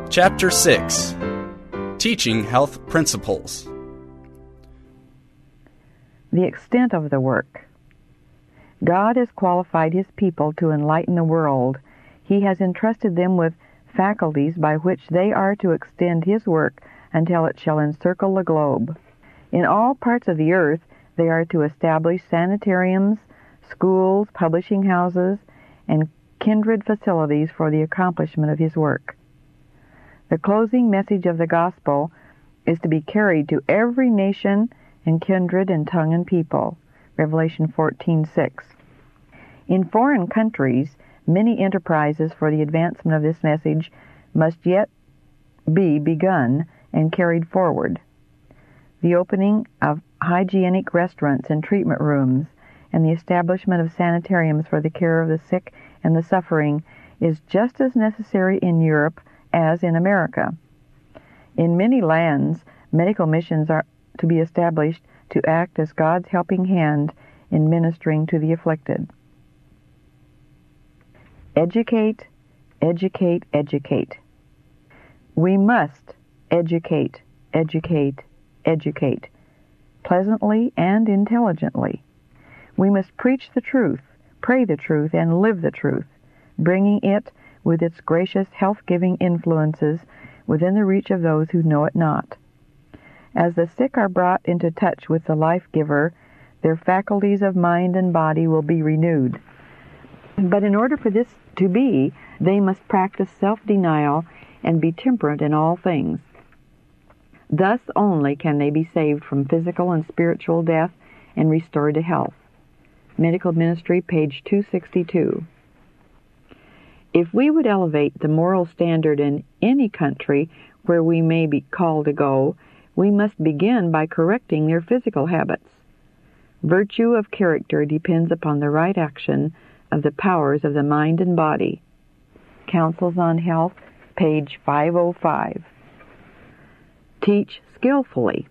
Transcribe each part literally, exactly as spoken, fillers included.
Chapter six. Teaching Health Principles. The extent of the work. God has qualified His people to enlighten the world. He has entrusted them with faculties by which they are to extend His work until it shall encircle the globe. In all parts of the earth, they are to establish sanitariums, schools, publishing houses, and kindred facilities for the accomplishment of His work. The closing message of the gospel is to be carried to every nation and kindred and tongue and people. Revelation fourteen six. In foreign countries, many enterprises for the advancement of this message must yet be begun and carried forward. The opening of hygienic restaurants and treatment rooms and the establishment of sanitariums for the care of the sick and the suffering is just as necessary in Europe as in America. In many lands, medical missions are to be established to act as God's helping hand in ministering to the afflicted. Educate, educate, educate. We must educate, educate, educate, pleasantly and intelligently. We must preach the truth, pray the truth, and live the truth, bringing it, with its gracious, health-giving influences, within the reach of those who know it not. As the sick are brought into touch with the life-giver, their faculties of mind and body will be renewed. But in order for this to be, they must practice self-denial and be temperate in all things. Thus only can they be saved from physical and spiritual death and restored to health. Medical Ministry, page two sixty-two. If we would elevate the moral standard in any country where we may be called to go, we must begin by correcting their physical habits. Virtue of character depends upon the right action of the powers of the mind and body. Counsels on Health, page five oh five. Teach skillfully.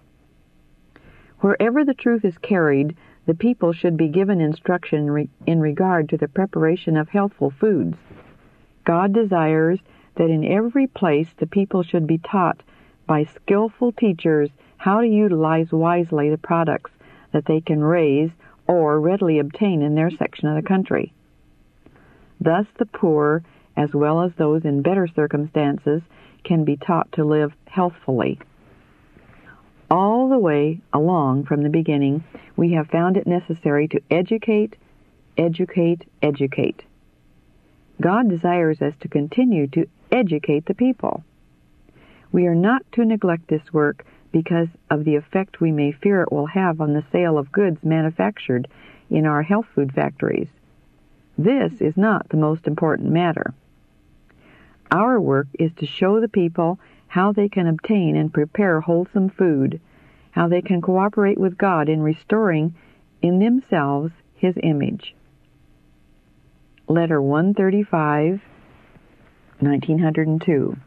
Wherever the truth is carried, the people should be given instruction re- in regard to the preparation of healthful foods. God desires that in every place the people should be taught by skillful teachers how to utilize wisely the products that they can raise or readily obtain in their section of the country. Thus the poor, as well as those in better circumstances, can be taught to live healthfully. All the way along from the beginning, we have found it necessary to educate, educate, educate. God desires us to continue to educate the people. We are not to neglect this work because of the effect we may fear it will have on the sale of goods manufactured in our health food factories. This is not the most important matter. Our work is to show the people how they can obtain and prepare wholesome food, how they can cooperate with God in restoring in themselves His image. Letter one thirty-five, nineteen oh two.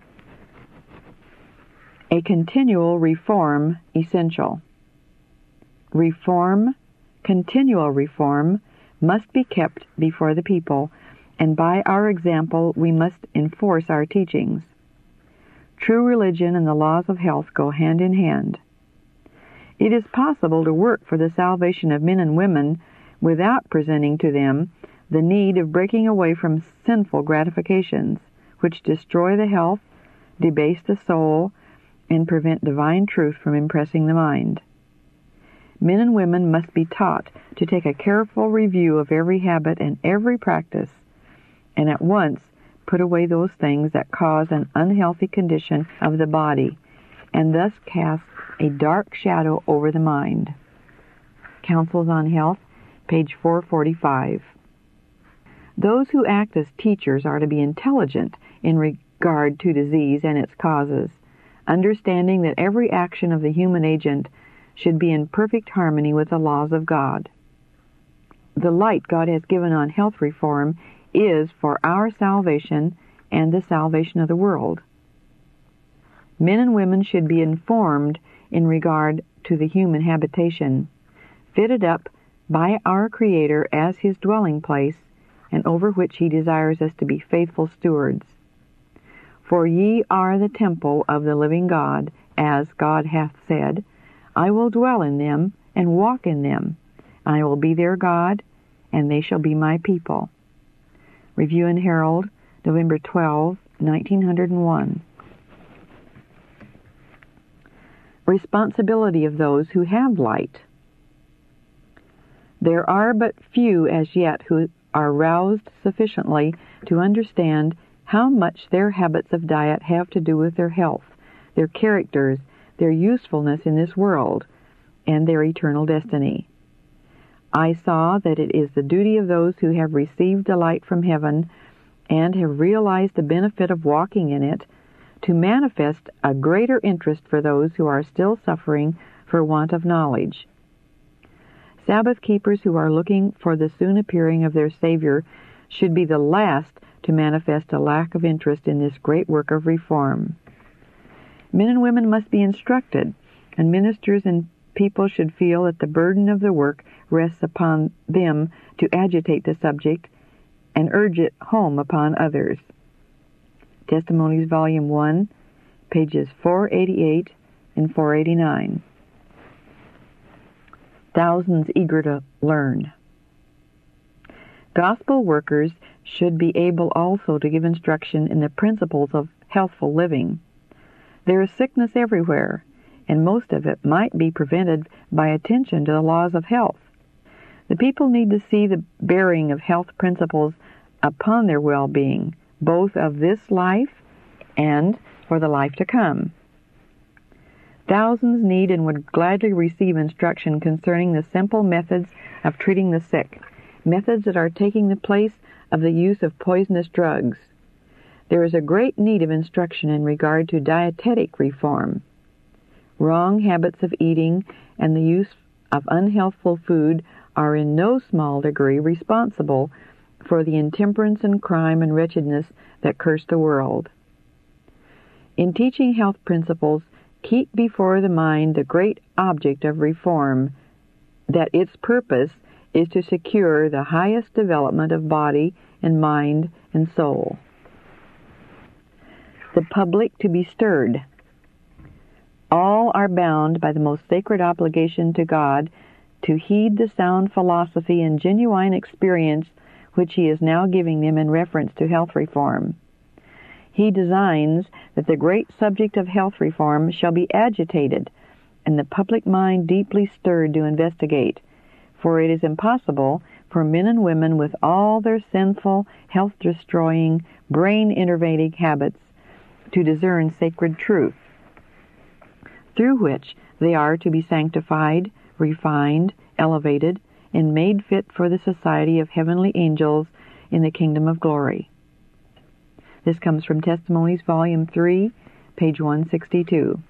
A continual reform essential. Reform, continual reform, must be kept before the people, and by our example we must enforce our teachings. True religion and the laws of health go hand in hand. It is possible to work for the salvation of men and women without presenting to them the need of breaking away from sinful gratifications, which destroy the health, debase the soul, and prevent divine truth from impressing the mind. Men and women must be taught to take a careful review of every habit and every practice, and at once put away those things that cause an unhealthy condition of the body, and thus cast a dark shadow over the mind. Counsels on Health, page four forty-five. Those who act as teachers are to be intelligent in regard to disease and its causes, understanding that every action of the human agent should be in perfect harmony with the laws of God. The light God has given on health reform is for our salvation and the salvation of the world. Men and women should be informed in regard to the human habitation, fitted up by our Creator as His dwelling place, and over which He desires us to be faithful stewards. For ye are the temple of the living God, as God hath said, I will dwell in them and walk in them. I will be their God, and they shall be my people. Review and Herald, November twelfth, nineteen oh one. Responsibility of those who have light. There are but few as yet who are roused sufficiently to understand how much their habits of diet have to do with their health, their characters, their usefulness in this world, and their eternal destiny. I saw that it is the duty of those who have received the light from heaven and have realized the benefit of walking in it to manifest a greater interest for those who are still suffering for want of knowledge. Sabbath keepers who are looking for the soon appearing of their Savior should be the last to manifest a lack of interest in this great work of reform. Men and women must be instructed, and ministers and people should feel that the burden of the work rests upon them to agitate the subject and urge it home upon others. Testimonies, Volume one, pages four eighty-eight and four eighty-nine. Thousands eager to learn. Gospel workers should be able also to give instruction in the principles of healthful living. There is sickness everywhere, and most of it might be prevented by attention to the laws of health. The people need to see the bearing of health principles upon their well-being, both of this life and for the life to come. Thousands need and would gladly receive instruction concerning the simple methods of treating the sick, methods that are taking the place of the use of poisonous drugs. There is a great need of instruction in regard to dietetic reform. Wrong habits of eating and the use of unhealthful food are in no small degree responsible for the intemperance and crime and wretchedness that curse the world. In teaching health principles, keep before the mind the great object of reform, that its purpose is to secure the highest development of body and mind and soul. The public to be stirred. All are bound by the most sacred obligation to God to heed the sound philosophy and genuine experience which He is now giving them in reference to health reform. He designs that the great subject of health reform shall be agitated and the public mind deeply stirred to investigate, for it is impossible for men and women with all their sinful, health-destroying, brain-enervating habits to discern sacred truth, through which they are to be sanctified, refined, elevated, and made fit for the society of heavenly angels in the kingdom of glory. This comes from Testimonies, Volume three, page one sixty-two.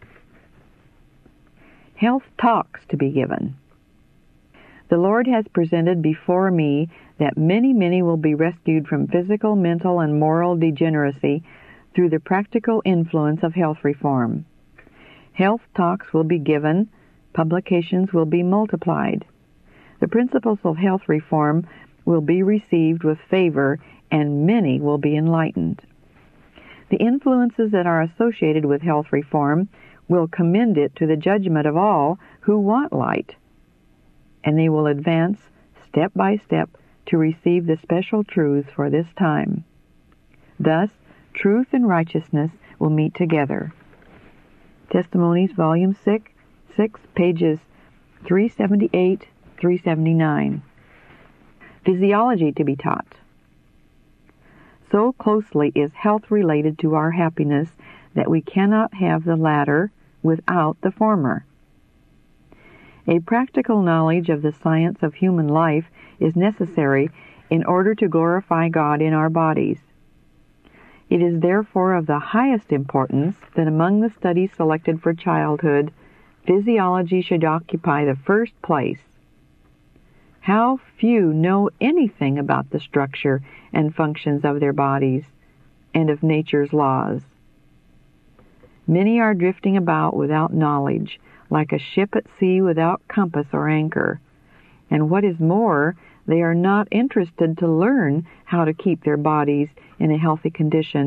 Health talks to be given. The Lord has presented before me that many, many will be rescued from physical, mental, and moral degeneracy through the practical influence of health reform. Health talks will be given, publications will be multiplied. The principles of health reform will be received with favor, and many will be enlightened. The influences that are associated with health reform will commend it to the judgment of all who want light, and they will advance step by step to receive the special truths for this time. Thus, truth and righteousness will meet together. Testimonies, Volume six, six pages three seventy-eight, three seventy-nine. Physiology to be taught. So closely is health related to our happiness that we cannot have the latter without the former. A practical knowledge of the science of human life is necessary in order to glorify God in our bodies. It is therefore of the highest importance that among the studies selected for childhood, physiology should occupy the first place. How few know anything about the structure and functions of their bodies and of nature's laws. Many are drifting about without knowledge, like a ship at sea without compass or anchor. And what is more, they are not interested to learn how to keep their bodies in a healthy condition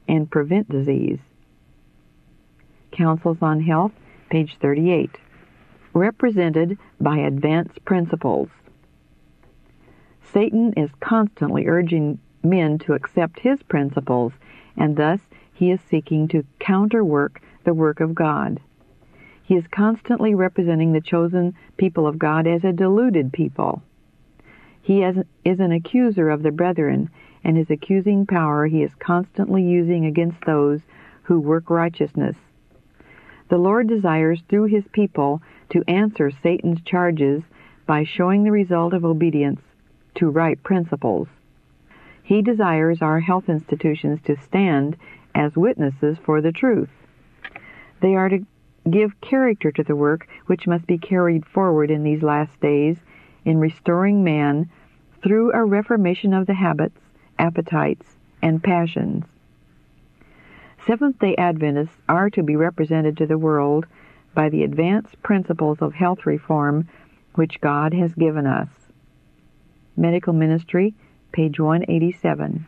and prevent disease. Counsels on Health, page thirty-eight. Represented by advanced principles. Satan is constantly urging men to accept his principles, and thus he is seeking to counterwork the work of God. He is constantly representing the chosen people of God as a deluded people. He is an accuser of the brethren, and his accusing power he is constantly using against those who work righteousness. The Lord desires through his people to answer Satan's charges by showing the result of obedience to right principles. He desires our health institutions to stand as witnesses for the truth. They are to give character to the work which must be carried forward in these last days in restoring man through a reformation of the habits, appetites, and passions. Seventh-day Adventists are to be represented to the world by the advanced principles of health reform which God has given us. Medical Ministry, page one eighty-seven.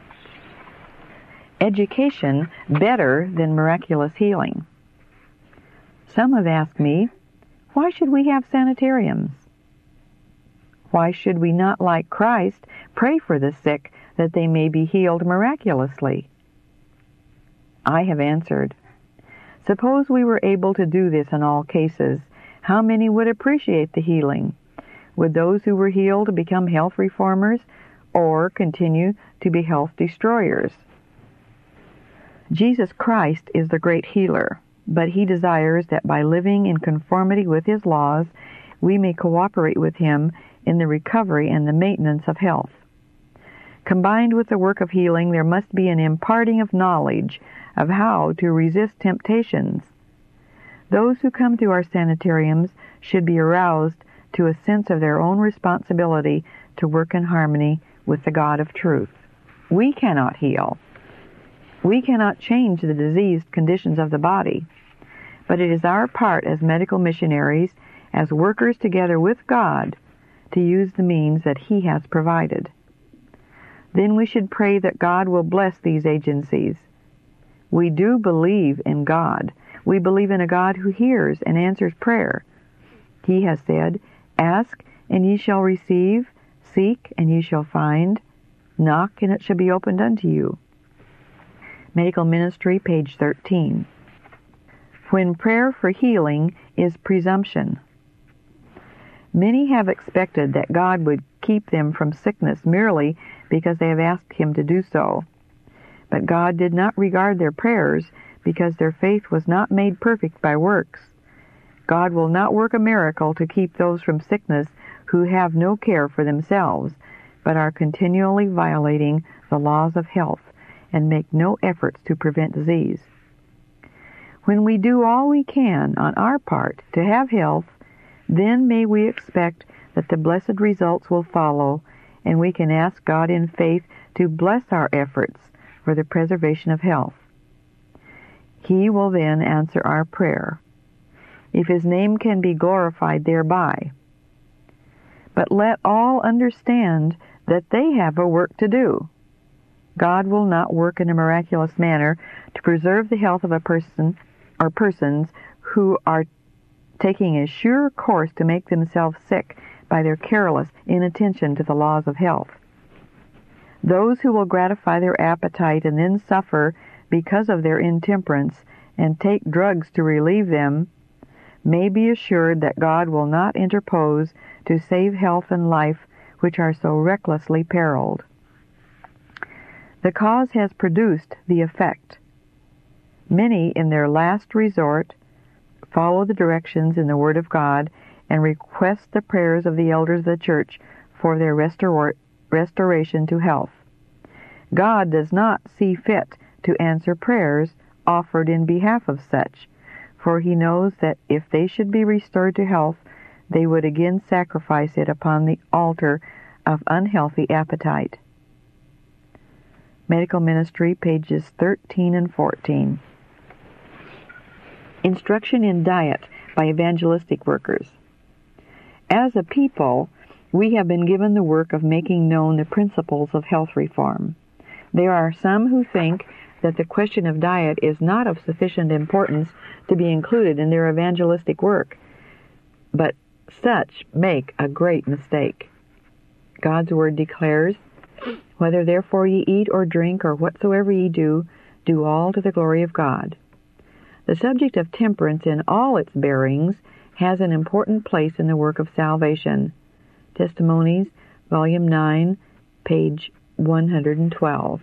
Education better than miraculous healing. Some have asked me, why should we have sanitariums? Why should we not, like Christ, pray for the sick that they may be healed miraculously? I have answered, suppose we were able to do this in all cases, how many would appreciate the healing? Would those who were healed become health reformers or continue to be health destroyers? Jesus Christ is the great healer, but he desires that by living in conformity with his laws, we may cooperate with him in the recovery and the maintenance of health. Combined with the work of healing, there must be an imparting of knowledge of how to resist temptations. Those who come to our sanitariums should be aroused to a sense of their own responsibility to work in harmony with the God of truth. We cannot heal. We cannot change the diseased conditions of the body, but it is our part as medical missionaries, as workers together with God, to use the means that he has provided. Then we should pray that God will bless these agencies. We do believe in God. We believe in a God who hears and answers prayer. He has said, ask and ye shall receive, seek and ye shall find, knock and it shall be opened unto you. Medical Ministry, page thirteen. When prayer for healing is presumption. Many have expected that God would keep them from sickness merely because they have asked him to do so. But God did not regard their prayers because their faith was not made perfect by works. God will not work a miracle to keep those from sickness who have no care for themselves, but are continually violating the laws of health and make no efforts to prevent disease. When we do all we can on our part to have health, then may we expect that the blessed results will follow, and we can ask God in faith to bless our efforts for the preservation of health. He will then answer our prayer, if his name can be glorified thereby. But let all understand that they have a work to do. God will not work in a miraculous manner to preserve the health of a person or persons who are taking a sure course to make themselves sick by their careless inattention to the laws of health. Those who will gratify their appetite and then suffer because of their intemperance and take drugs to relieve them may be assured that God will not interpose to save health and life which are so recklessly periled. The cause has produced the effect. Many, in their last resort, follow the directions in the Word of God and request the prayers of the elders of the church for their restor- restoration to health. God does not see fit to answer prayers offered in behalf of such, for he knows that if they should be restored to health, they would again sacrifice it upon the altar of unhealthy appetite. Medical Ministry, pages thirteen and fourteen. Instruction in diet by evangelistic workers. As a people, we have been given the work of making known the principles of health reform. There are some who think that the question of diet is not of sufficient importance to be included in their evangelistic work, but such make a great mistake. God's Word declares, "Whether therefore ye eat or drink or whatsoever ye do, do all to the glory of God." The subject of temperance in all its bearings has an important place in the work of salvation. Testimonies, Volume nine, page one hundred twelve.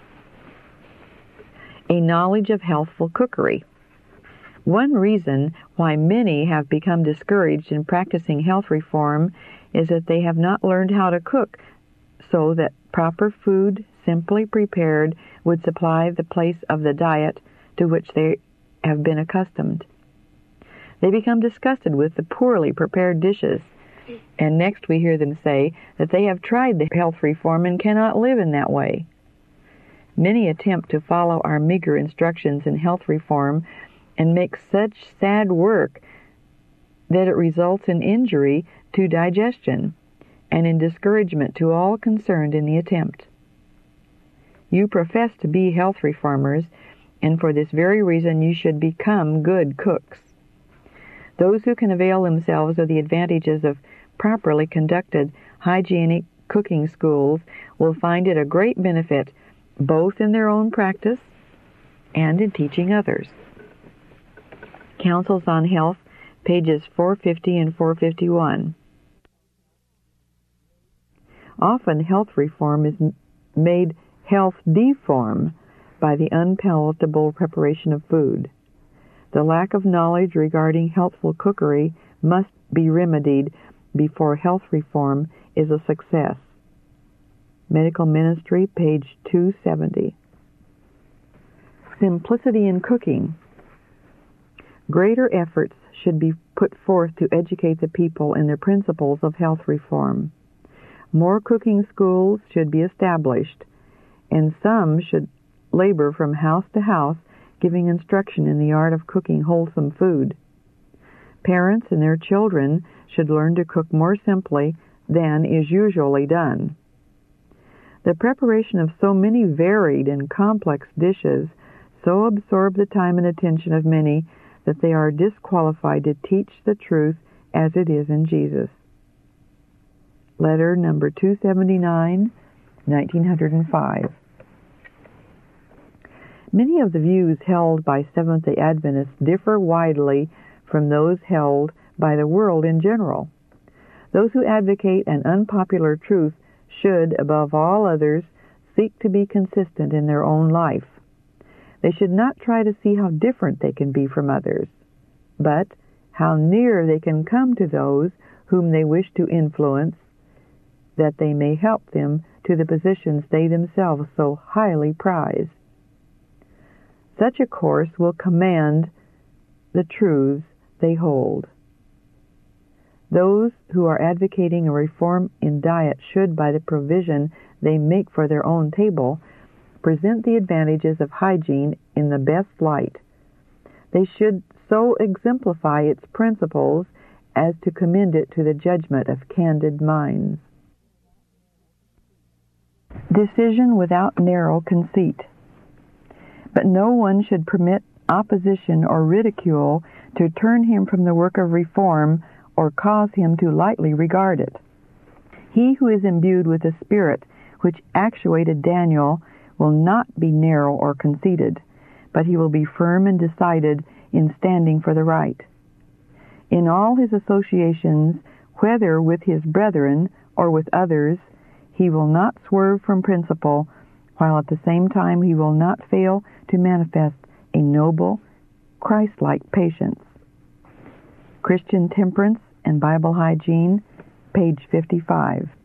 A knowledge of healthful cookery. One reason why many have become discouraged in practicing health reform is that they have not learned how to cook so that proper food, simply prepared, would supply the place of the diet to which they have been accustomed. They become disgusted with the poorly prepared dishes, and next we hear them say that they have tried the health reform and cannot live in that way. Many attempt to follow our meager instructions in health reform and make such sad work that it results in injury to digestion and in discouragement to all concerned in the attempt. You profess to be health reformers, and for this very reason you should become good cooks. Those who can avail themselves of the advantages of properly conducted hygienic cooking schools will find it a great benefit both in their own practice and in teaching others. Counsels on Health, pages four fifty and four fifty-one. Often health reform is made health deform by the unpalatable preparation of food. The lack of knowledge regarding healthful cookery must be remedied before health reform is a success. Medical Ministry, page two seventy. Simplicity in cooking. Greater efforts should be put forth to educate the people in the principles of health reform. More cooking schools should be established, and some should labor from house to house, giving instruction in the art of cooking wholesome food. Parents and their children should learn to cook more simply than is usually done. The preparation of so many varied and complex dishes so absorb the time and attention of many that they are disqualified to teach the truth as it is in Jesus. Letter number two seventy-nine, nineteen oh five. Many of the views held by Seventh-day Adventists differ widely from those held by the world in general. Those who advocate an unpopular truth should, above all others, seek to be consistent in their own life. They should not try to see how different they can be from others, but how near they can come to those whom they wish to influence, that they may help them to the positions they themselves so highly prize. Such a course will command the truths they hold. Those who are advocating a reform in diet should, by the provision they make for their own table, present the advantages of hygiene in the best light. They should so exemplify its principles as to commend it to the judgment of candid minds. Decision without narrow conceit. But no one should permit opposition or ridicule to turn him from the work of reform or cause him to lightly regard it. He who is imbued with the Spirit which actuated Daniel will not be narrow or conceited, but he will be firm and decided in standing for the right. In all his associations, whether with his brethren or with others, he will not swerve from principle, while at the same time he will not fail to manifest a noble, Christ-like patience. Christian Temperance and Bible Hygiene, page fifty-five.